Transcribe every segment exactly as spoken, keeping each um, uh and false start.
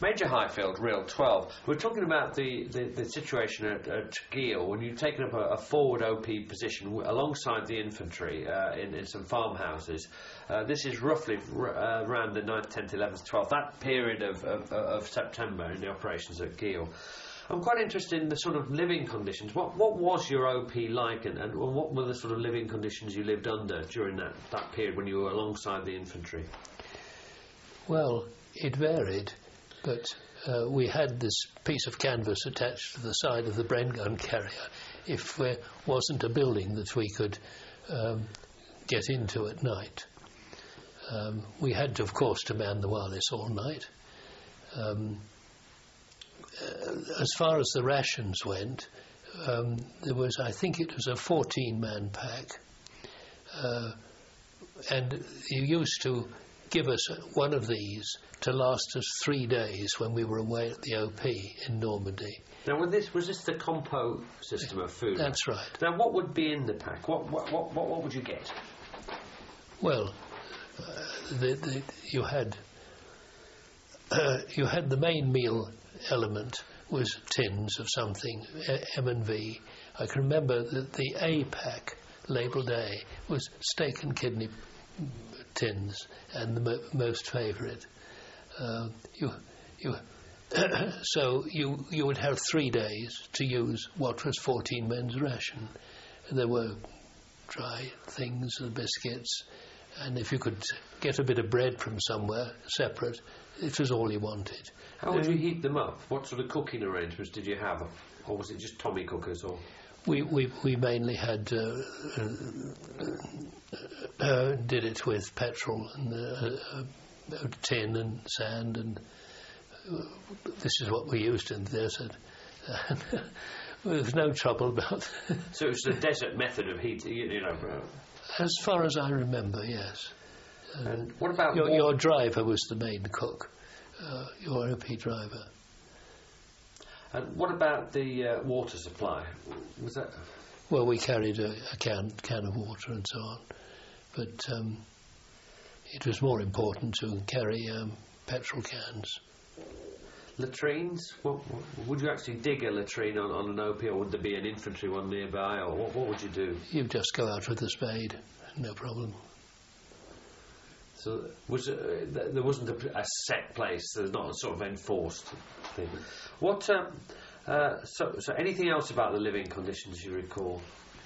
Major Highfield, Real twelve. We're talking about the, the, the situation at, at Geel when you've taken up a, a forward O P position w alongside the infantry uh, in, in some farmhouses. Uh, this is roughly r uh, around the ninth, tenth, eleventh, twelfth, that period of, of, of September in the operations at Geel. I'm quite interested in the sort of living conditions. What, what was your O P like, and, and what were the sort of living conditions you lived under during that, that period when you were alongside the infantry? Well, it varied. But uh, we had this piece of canvas attached to the side of the Bren gun carrier if there wasn't a building that we could um, get into at night. Um, we had, to, of course, to man the wireless all night. Um, uh, as far as the rations went, um, there was, I think it was a fourteen-man pack, uh, and you used to give us one of these to last us three days when we were away at the O P in Normandy. Now, was this, was this the compo system of food? That's right. Now, what would be in the pack? What, what, what, what, what would you get? Well, uh, the, the, you had uh, you had the main meal element was tins of something, M and V. I can remember that the A pack, labelled A, was steak and kidney tins, and the mo most favourite. Uh, you, you, so you you would have three days to use what was fourteen men's ration. And there were dry things, the biscuits, and if you could get a bit of bread from somewhere separate, it was all you wanted. How would you heat them up? What sort of cooking arrangements did you have, or was it just Tommy cookers? Or we we we mainly had uh, uh, uh, did it with petrol and uh, uh, tin and sand, and uh, this is what we used in the desert. There was no trouble about. So it was the desert method of heat, you, you know. As far as I remember, yes. Uh, and what about your, your driver was the main cook, uh, your O P driver. And what about the uh, water supply? Was that? Well, we carried a, a can can of water and so on, but um, it was more important to carry um, petrol cans. Latrines? What, what, would you actually dig a latrine on, on an O P, or would there be an infantry one nearby, or what, what would you do? You'd just go out with a spade, no problem. So was uh, there wasn't a, a set place. There's not a sort of enforced thing. What? Um, uh, so, so anything else about the living conditions you recall?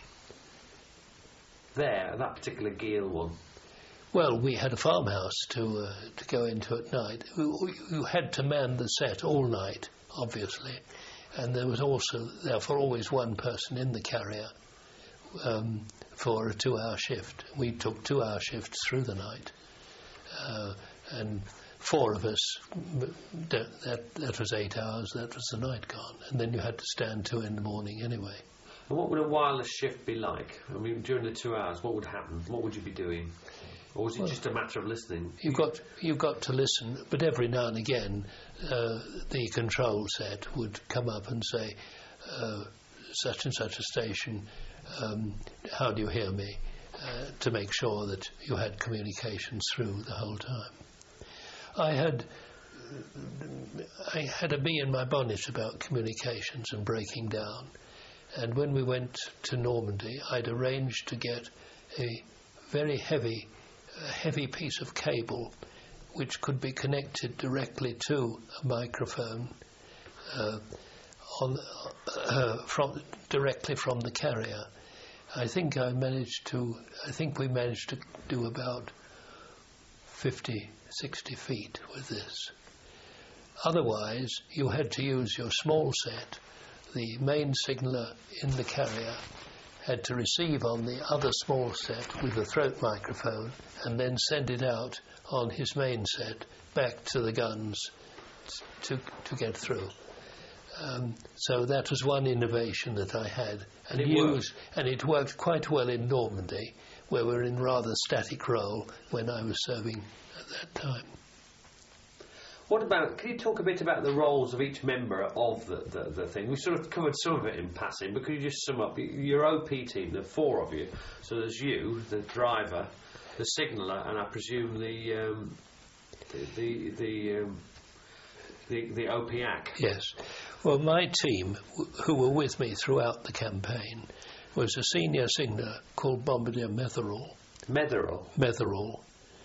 There, that particular Geel one. Well, we had a farmhouse to uh, to go into at night. You, you had to man the set all night, obviously, and there was also therefore always one person in the carrier um, for a two-hour shift. We took two-hour shifts through the night. Uh, and four of us, that, that was eight hours, that was the night gone. And then you had to stand two in the morning anyway. And what would a wireless shift be like? I mean, during the two hours, what would happen? What would you be doing? Or was it well, just a matter of listening? You got, you got to listen, but every now and again, uh, the control set would come up and say, uh, such and such a station, um, how do you hear me? Uh, to make sure that you had communications through the whole time. I had I had a bee in my bonnet about communications and breaking down, and when we went to Normandy, I'd arranged to get a very heavy, a heavy piece of cable which could be connected directly to a microphone uh, on uh, from directly from the carrier. I think I managed to, I think we managed to do about fifty, sixty feet with this. Otherwise, you had to use your small set. The main signaller in the carrier had to receive on the other small set with a throat microphone and then send it out on his main set back to the guns to, to get through. Um, so that was one innovation that I had, and, and, it used, and it worked quite well in Normandy, where we were in rather static role when I was serving at that time. What about, can you talk a bit about the roles of each member of the, the, the thing? We sort of covered some of it in passing, but could you just sum up your O P team, the four of you? So there's you, the driver, the signaller, and I presume the, um, the, the, the um, the, the O P A C? Yes. Well, my team, w- who were with me throughout the campaign, was a senior signaller called Bombardier Metherell. Metherell? Metherell.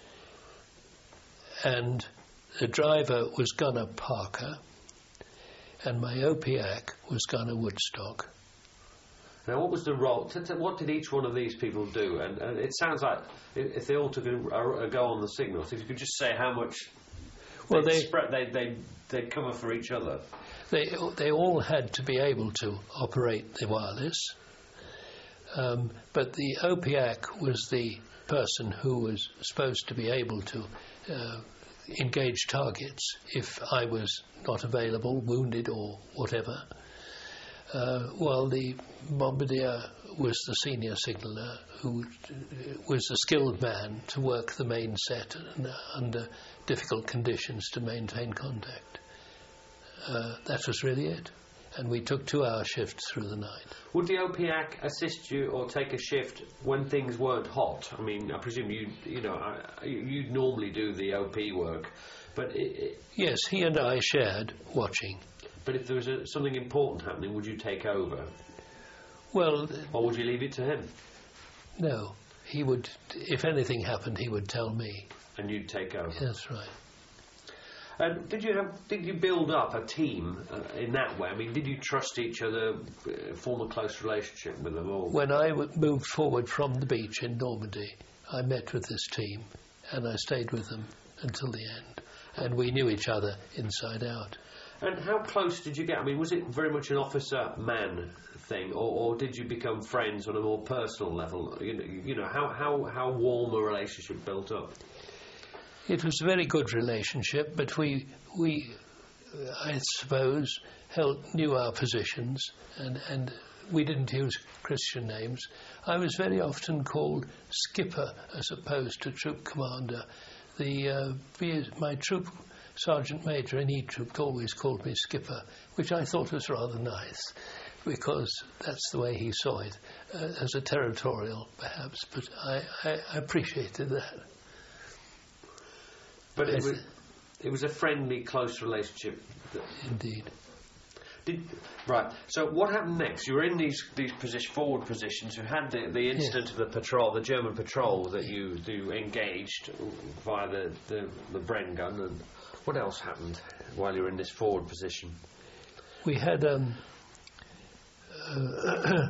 And the driver was Gunnar Parker, and my O P A C was Gunnar Woodstock. Now, what was the role? T- t- what did each one of these people do? And, and it sounds like if, if they all took a, a, a go on the signals, if you could just say how much well, they'd, they spread, they'd, they'd, they'd cover for each other. They they all had to be able to operate the wireless, um, but the O P A C was the person who was supposed to be able to uh, engage targets if I was not available, wounded or whatever. Uh, while the Bombardier was the senior signaller who was a skilled man to work the main set and, uh, under difficult conditions to maintain contact. Uh, that was really it. And we took two-hour shifts through the night. Would the O P A C assist you or take a shift when things weren't hot? I mean, I presume you you know I, you'd normally do the O P work, but it, it yes, he and I shared watching. But if there was a, something important happening, would you take over? Well, or would you leave it to him? No, he would. If anything happened, he would tell me. And you'd take over. That's right. And did you have? Did you build up a team uh, in that way? I mean, did you trust each other, uh, form a close relationship with them all? When I w- moved forward from the beach in Normandy, I met with this team, and I stayed with them until the end, and we knew each other inside out. And how close did you get? I mean, was it very much an officer-man thing, or, or did you become friends on a more personal level? You know, you know how, how, how warm a relationship built up? It was a very good relationship, but we, we I suppose, held, knew our positions, and, and we didn't use Christian names. I was very often called Skipper as opposed to Troop Commander. The uh, my troop Sergeant Major in E Troop always called me Skipper, which I thought was rather nice, because that's the way he saw it, uh, as a territorial, perhaps, but I, I, I appreciated that. But it was, it was a friendly, close relationship. Indeed. Did, right, so what happened next? You were in these these position, forward positions. You had the, the incident yeah. of the patrol, the German patrol that you, you engaged via the, the, the Bren gun, and what else happened while you were in this forward position? We had um, uh,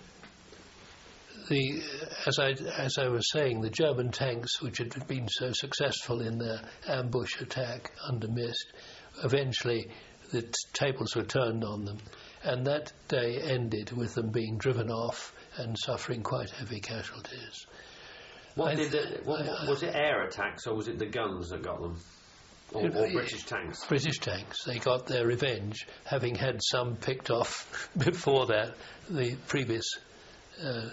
the as I as I was saying, the German tanks, which had been so successful in their ambush attack under mist, eventually the t- tables were turned on them, and that day ended with them being driven off and suffering quite heavy casualties. What did th- it, what, what, was it air attacks or was it the guns that got them? Or, or British tanks? British tanks. They got their revenge, having had some picked off before that, the previous, uh,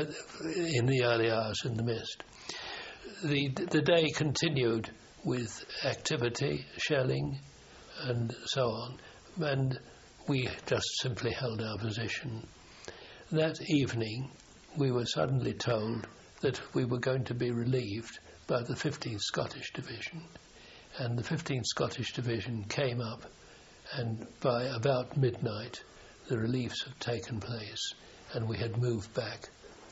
in the early hours in the mist. The, the day continued with activity, shelling, and so on, and we just simply held our position. That evening, we were suddenly told that we were going to be relieved by the fifteenth Scottish Division. And the fifteenth Scottish Division came up, and by about midnight the reliefs had taken place, and we had moved back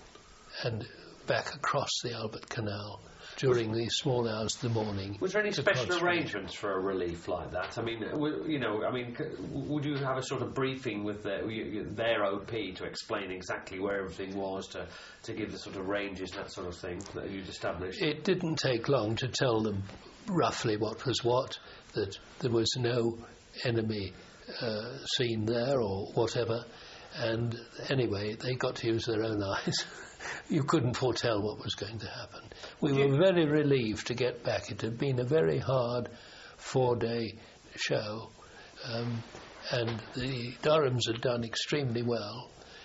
and back across the Albert Canal during the small hours of the morning. Was there any special arrangements for a relief like that? I mean, you know, I mean, would you have a sort of briefing with their, their O P to explain exactly where everything was, to, to give the sort of ranges, that sort of thing that you'd established? It didn't take long to tell them roughly what was what, that there was no enemy uh, seen there or whatever, and anyway, they got to use their own eyes. You couldn't foretell what was going to happen. We were very relieved to get back. It had been a very hard four-day show, um, and the Durhams had done extremely well,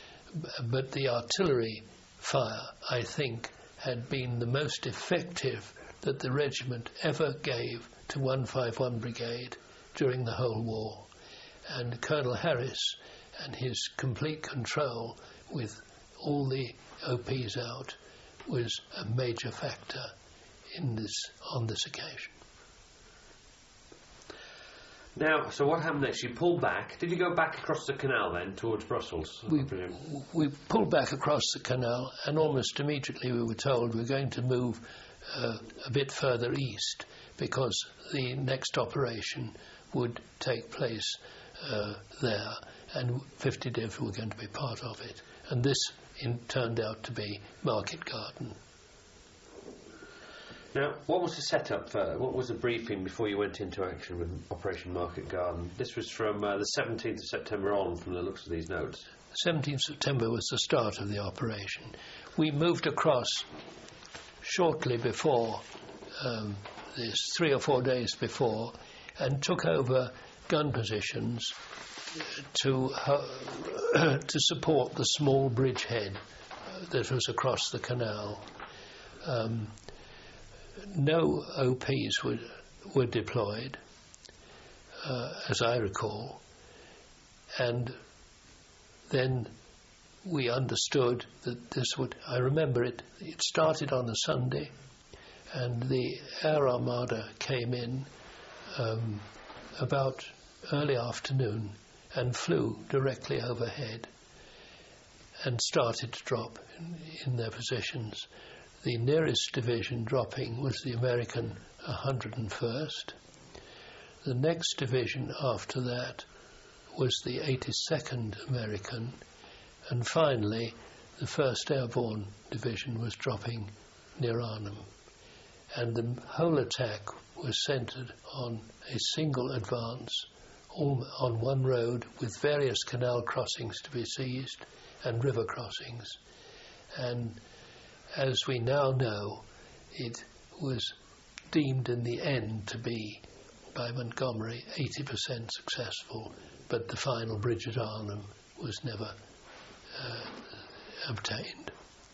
but the artillery fire, I think, had been the most effective that the regiment ever gave to one fifty-one Brigade during the whole war. And Colonel Harris and his complete control with all the O Ps out was a major factor in this on this occasion. Now, so what happened next? You pulled back. Did you go back across the canal then towards Brussels? We, we pulled back across the canal, and almost immediately we were told we were going to move uh, a bit further east because the next operation would take place uh, there, and fifty Div were going to be part of it. And this in, turned out to be Market Garden. Now, what was the setup for, what was the briefing before you went into action with Operation Market Garden? This was from uh, the seventeenth of September on, from the looks of these notes. seventeenth of September was the start of the operation. We moved across shortly before um, this, three or four days before, and took over gun positions to uh, to support the small bridgehead that was across the canal. Um, no O Ps were, were deployed, uh, as I recall, and then we understood that this would, I remember it, it started on a Sunday, and the Air Armada came in um, about early afternoon and flew directly overhead and started to drop in, in their positions. The nearest division dropping was the American one hundred and first. The next division after that was the eighty-second American, and finally the first Airborne Division was dropping near Arnhem. And the whole attack was centred on a single advance, all on one road, with various canal crossings to be seized and river crossings. And as we now know, it was deemed in the end to be, by Montgomery, eighty percent successful, but the final bridge at Arnhem was never uh, obtained.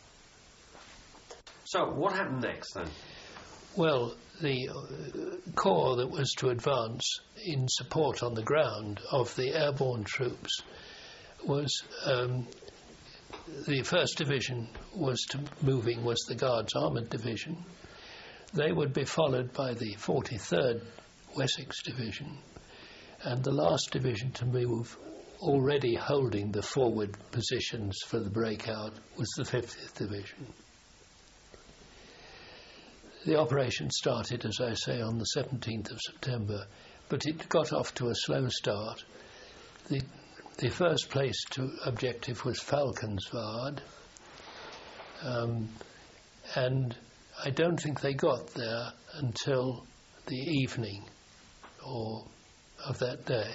So, what happened next then? Well, the uh, corps that was to advance in support on the ground of the airborne troops was um, the first division was to moving was the Guards Armoured Division. They would be followed by the forty-third Wessex Division, and the last division to move, already holding the forward positions for the breakout, was the fiftieth Division. The operation started, as I say, on the seventeenth of September, but it got off to a slow start. The The first place to objective was Falkenswaard, um, and I don't think they got there until the evening or of that day.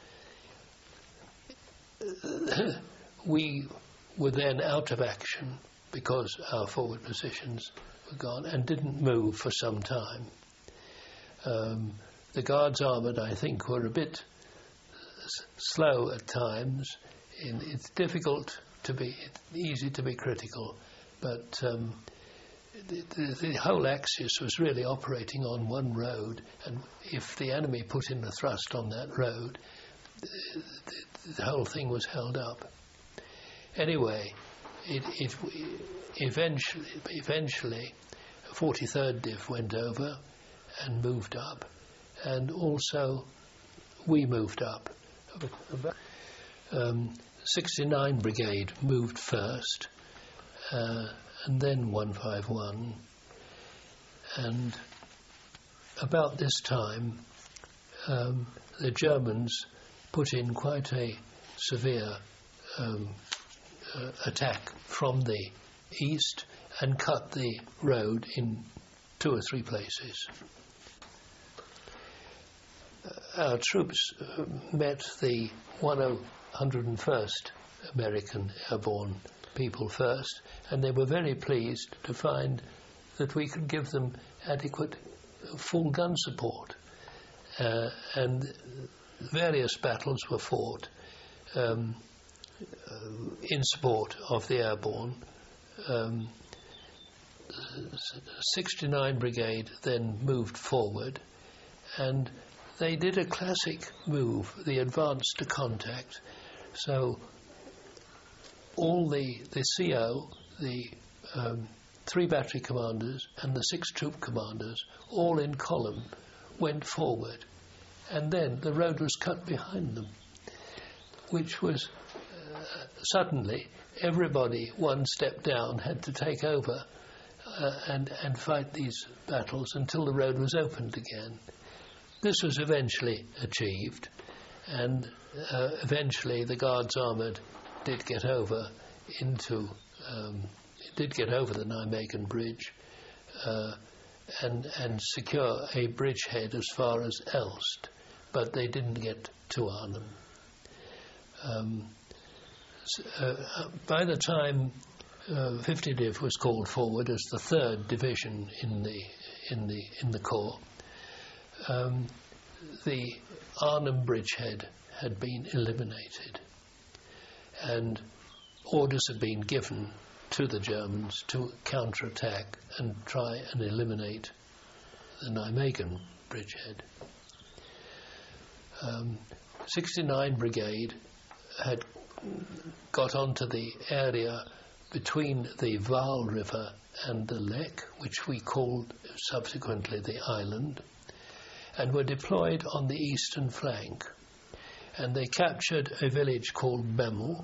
We were then out of action because our forward positions were gone and didn't move for some time. Um, the Guards Armoured, I think, were a bit slow at times. In, it's difficult to be, it's easy to be critical, but um, the, the, the whole axis was really operating on one road, and if the enemy put in a thrust on that road, the, the, the whole thing was held up. Anyway, it, it eventually, eventually, forty-third Div went over and moved up, and also we moved up. Um, sixty-nine Brigade moved first, uh, and then one fifty-one. And about this time, um, the Germans put in quite a severe um, uh, attack from the east and cut the road in two or three places. Our troops uh, met the one hundred and first American Airborne people first, and they were very pleased to find that we could give them adequate full gun support. Uh, and various battles were fought um, uh, in support of the Airborne. Um, sixty-nine Brigade then moved forward, and they did a classic move, the advance to contact. So all the, the C O, the um, three battery commanders and the six troop commanders, all in column, went forward and then the road was cut behind them, which was uh, suddenly everybody one step down had to take over uh, and, and fight these battles until the road was opened again. This was eventually achieved, and uh, eventually the Guards Armoured did get over into, um, did get over the Nijmegen Bridge uh, and, and secure a bridgehead as far as Elst, but they didn't get to Arnhem. Um, so, uh, by the time uh, fiftieth Div was called forward as the third division in the in the in the corps, um, the Arnhem bridgehead had been eliminated, and orders had been given to the Germans to counterattack and try and eliminate the Nijmegen bridgehead. Um, sixty-nine Brigade had got onto the area between the Vaal River and the Lek, which we called subsequently the island, and were deployed on the eastern flank. And they captured a village called Bemmel,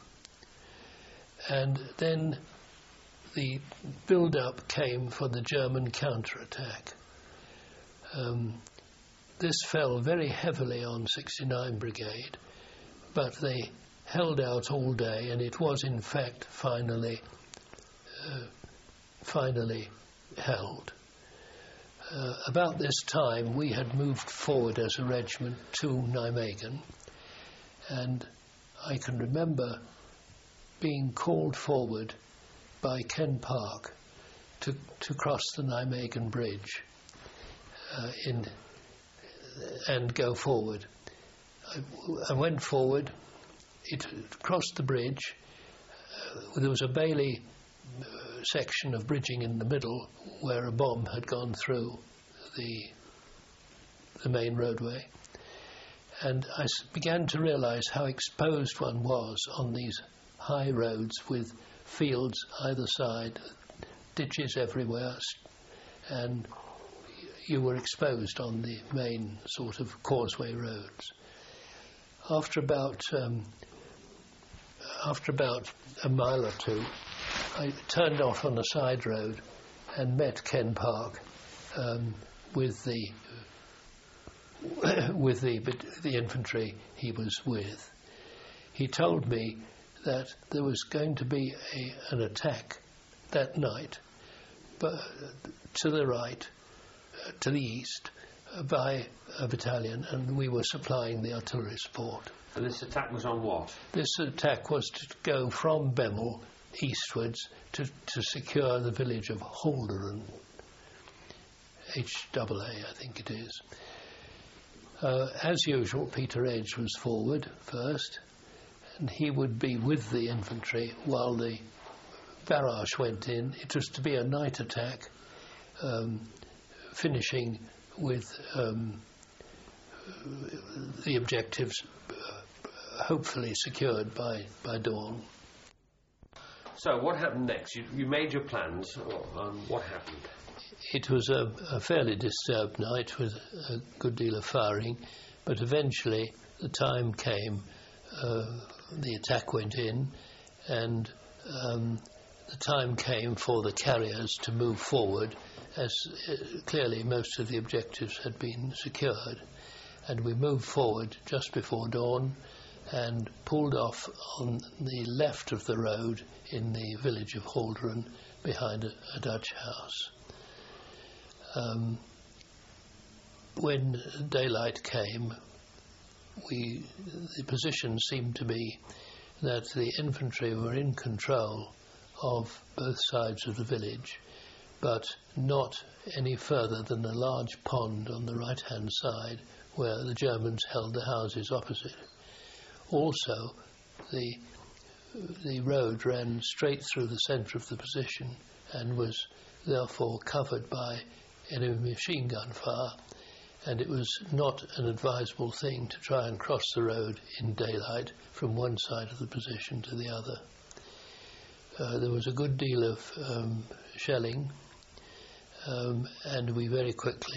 and then the build-up came for the German counterattack. Um, this fell very heavily on sixty-nine Brigade, but they held out all day, and it was in fact finally uh, finally held. Uh, about this time we had moved forward as a regiment to Nijmegen, and I can remember being called forward by Ken Park to, to cross the Nijmegen Bridge uh, in, and go forward. I, I went forward. It crossed the bridge. Uh, there was a Bailey uh, section of bridging in the middle where a bomb had gone through the the main roadway, and I s- began to realise how exposed one was on these high roads with fields either side, ditches everywhere, and you were exposed on the main sort of causeway roads. After about um, after about a mile or two, I turned off on a side road and met Ken Park um, with the with the the infantry he was with. He told me that there was going to be a, an attack that night, but to the right, uh, to the east, uh, by a battalion, and we were supplying the artillery support. And this attack was on what? This attack was to go from Bemmel eastwards to, to secure the village of Holderen, H A A, I think it is. Uh, as usual, Peter Edge was forward first, and he would be with the infantry while the barrage went in. It was to be a night attack, um, finishing with um, the objectives uh, hopefully secured by, by dawn. So what happened next? You, you made your plans on what happened? It was a, a fairly disturbed night with a good deal of firing, but eventually the time came, uh, the attack went in, and um, the time came for the carriers to move forward, as uh, clearly most of the objectives had been secured. And we moved forward just before dawn and pulled off on the left of the road in the village of Holderen behind a, a Dutch house. Um, when daylight came, we, the position seemed to be that the infantry were in control of both sides of the village, but not any further than a large pond on the right-hand side where the Germans held the houses opposite. Also, the the road ran straight through the centre of the position and was therefore covered by enemy machine gun fire, and it was not an advisable thing to try and cross the road in daylight from one side of the position to the other. Uh, there was a good deal of um, shelling, um, and we very quickly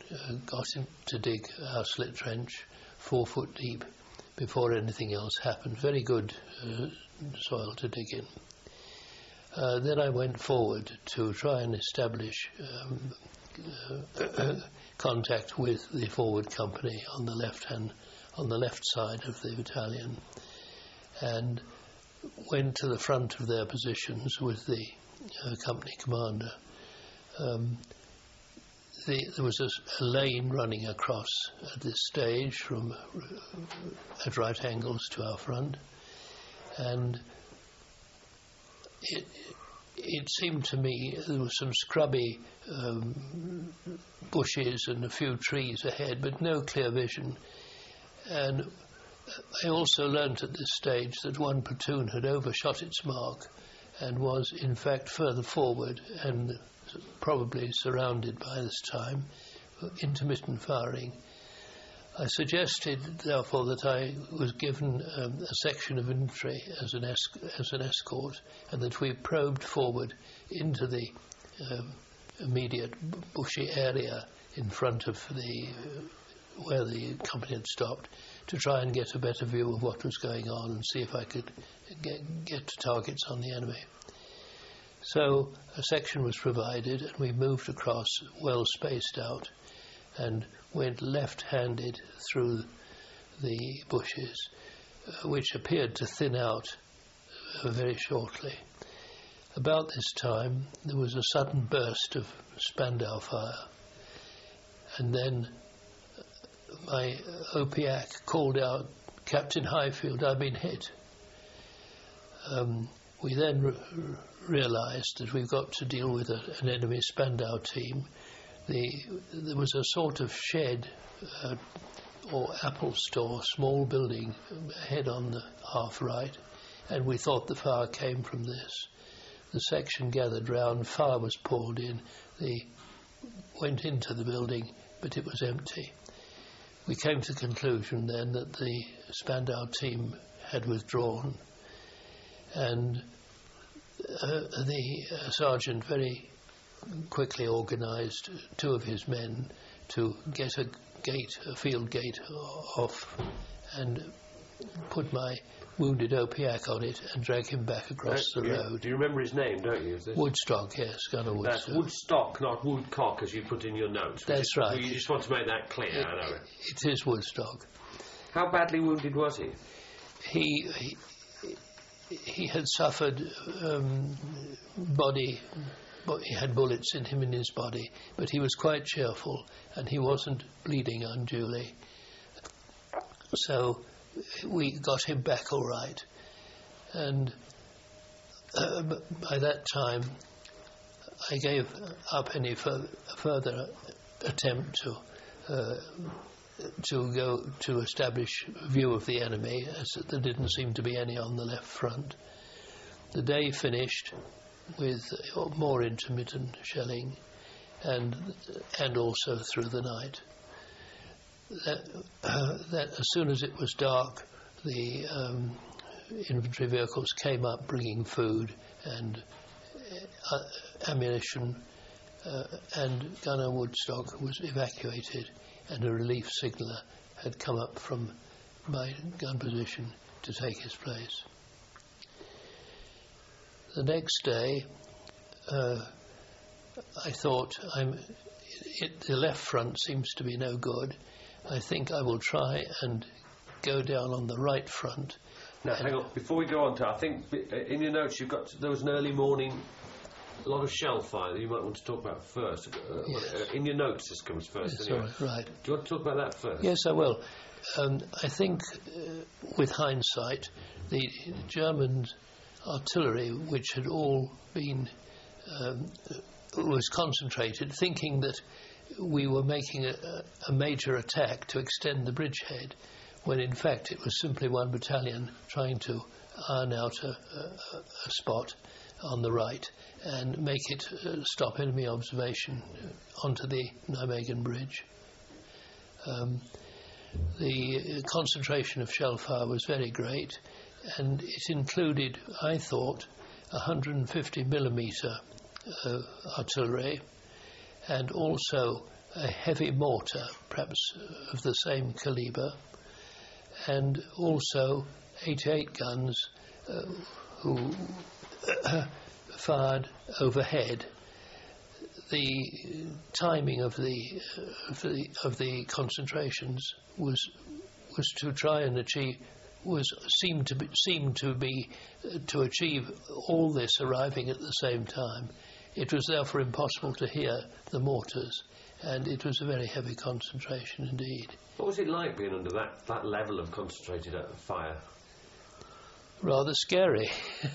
uh, got him to dig our slit trench, four foot deep, before anything else happened. Very good uh, soil to dig in. Uh, then I went forward to try and establish um, uh, contact with the forward company on the left hand, on the left side of the battalion, and went to the front of their positions with the uh, company commander. Um, the, there was a, a lane running across at this stage from uh, at right angles to our front, and it, it seemed to me there was some scrubby um, bushes and a few trees ahead, but no clear vision. And I also learnt at this stage that one platoon had overshot its mark and was in fact further forward and probably surrounded by this time, intermittent firing. I suggested, therefore, that I was given um, a section of infantry as an, esc- as an escort, and that we probed forward into the um, immediate bushy area in front of the uh, where the company had stopped, to try and get a better view of what was going on and see if I could get, get to targets on the enemy. So a section was provided, and we moved across, well spaced out, and went left-handed through the bushes, uh, which appeared to thin out uh, very shortly. About this time, there was a sudden burst of Spandau fire, and then my O P A C called out, "Captain Highfield, I've been hit." Um, we then re- realised that we've got to deal with a, an enemy Spandau team. The, there was a sort of shed uh, or Apple store, small building ahead on the half right, and we thought the fire came from this. The section gathered round, fire was poured in, they went into the building, but it was empty. We came to the conclusion then that the Spandau team had withdrawn, and uh, the uh, sergeant very quickly organised two of his men to get a gate, a field gate off, and put my wounded O P A C on it and drag him back across uh, the you, road. Do you remember his name, don't you? Woodstock, yes, Gunner Woodstock. That's Woodstock, not Woodcock, as you put in your notes. That's is, right. You just want to make that clear, it, I know. It is Woodstock. How badly wounded was he? He he, he had suffered um, body... He had bullets in him in his body, but he was quite cheerful and he wasn't bleeding unduly. So we got him back all right. And uh, by that time, I gave up any fur- further attempt to uh, to go to establish view of the enemy, as there didn't seem to be any on the left front. The day finished with more intermittent shelling, and and also through the night. That, uh, that as soon as it was dark, the um, infantry vehicles came up bringing food and uh, ammunition, uh, and Gunner Woodstock was evacuated, and a relief signaller had come up from my gun position to take his place. The next day, uh, I thought, I'm, it, the left front seems to be no good. I think I will try and go down on the right front. Now, hang on. Before we go on to, I think in your notes you've got, there was an early morning, a lot of shell fire that you might want to talk about first. Uh, yes. In your notes this comes first. Yes, anyway. right, right. Do you want to talk about that first? Yes, I will. Um, I think, uh, with hindsight, the German artillery, which had all been um, was concentrated, thinking that we were making a, a major attack to extend the bridgehead, when in fact it was simply one battalion trying to iron out a, a, a spot on the right and make it uh, stop enemy observation onto the Nijmegen Bridge. Um, the concentration of shell fire was very great, and it included, I thought, one hundred fifty millimeter uh, artillery, and also a heavy mortar, perhaps of the same calibre, and also eighty-eight guns uh, who fired overhead. The timing of the, of the of the concentrations was was to try and achieve was seemed to be, seemed to be uh, to achieve all this arriving at the same time. It was therefore impossible to hear the mortars, and it was a very heavy concentration indeed. What was it like being under that, that level of concentrated uh, fire? Rather scary.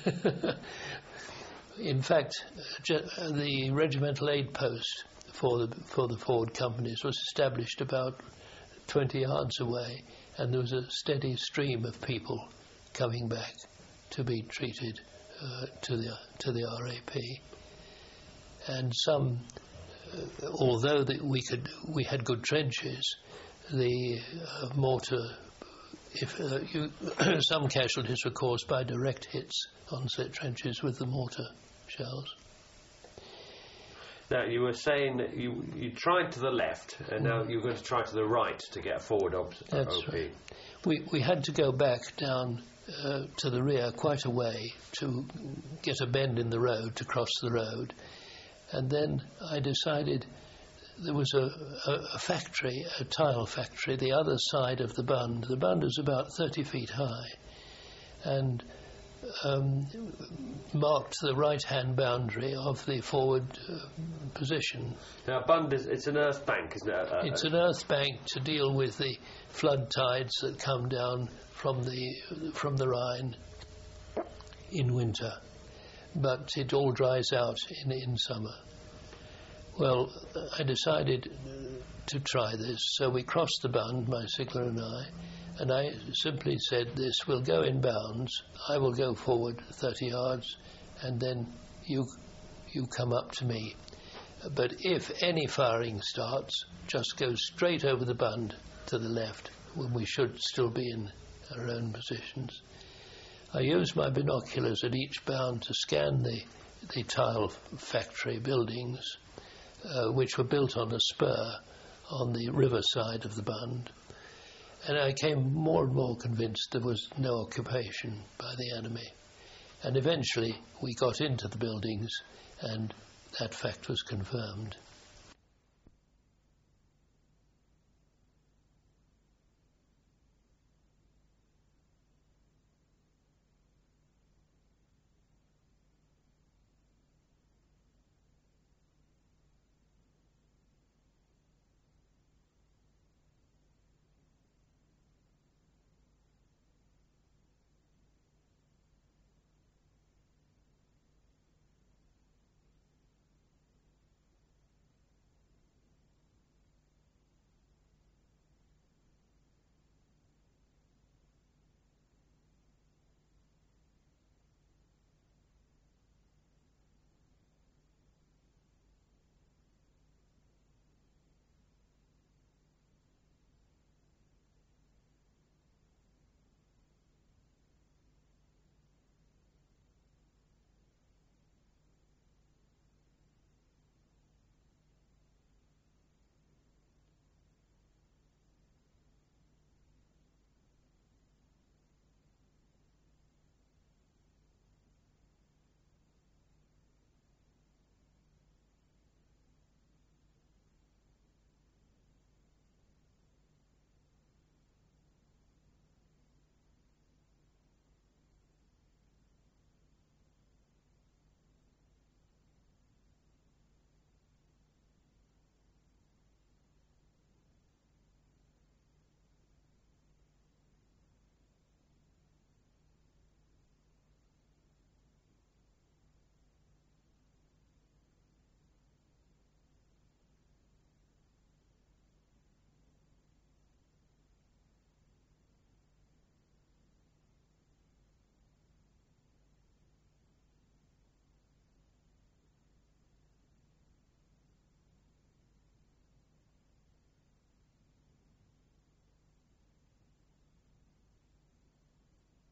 In fact, uh, the regimental aid post for the for the forward companies was established about twenty yards away, and there was a steady stream of people coming back to be treated uh, to the to the R A P. And some, uh, although the, we could we had good trenches, the uh, mortar. If uh, you, some casualties were caused by direct hits on set trenches with the mortar shells. Now, you were saying that you, you tried to the left, and now you're going to try to the right to get a forward op- That's O P. Right. We, we had to go back down uh, to the rear quite a way to get a bend in the road, to cross the road. And then I decided there was a, a, a factory, a tile factory, the other side of the bund. The bund is about thirty feet high, and um, marked the right-hand boundary of the forward uh, position. Now, bund is it's an earth bank, isn't it? Uh, It's an earth bank to deal with the flood tides that come down from the from the Rhine in winter, but it all dries out in in summer. Well, I decided to try this, so we crossed the bund, my sigler and I, and I simply said this, we'll go in bounds, I will go forward thirty yards, and then you you come up to me. But if any firing starts, just go straight over the bund to the left, when we should still be in our own positions. I used my binoculars at each bound to scan the, the tile factory buildings, Uh, which were built on a spur on the river side of the bund. And I came more and more convinced there was no occupation by the enemy. And eventually we got into the buildings, and that fact was confirmed.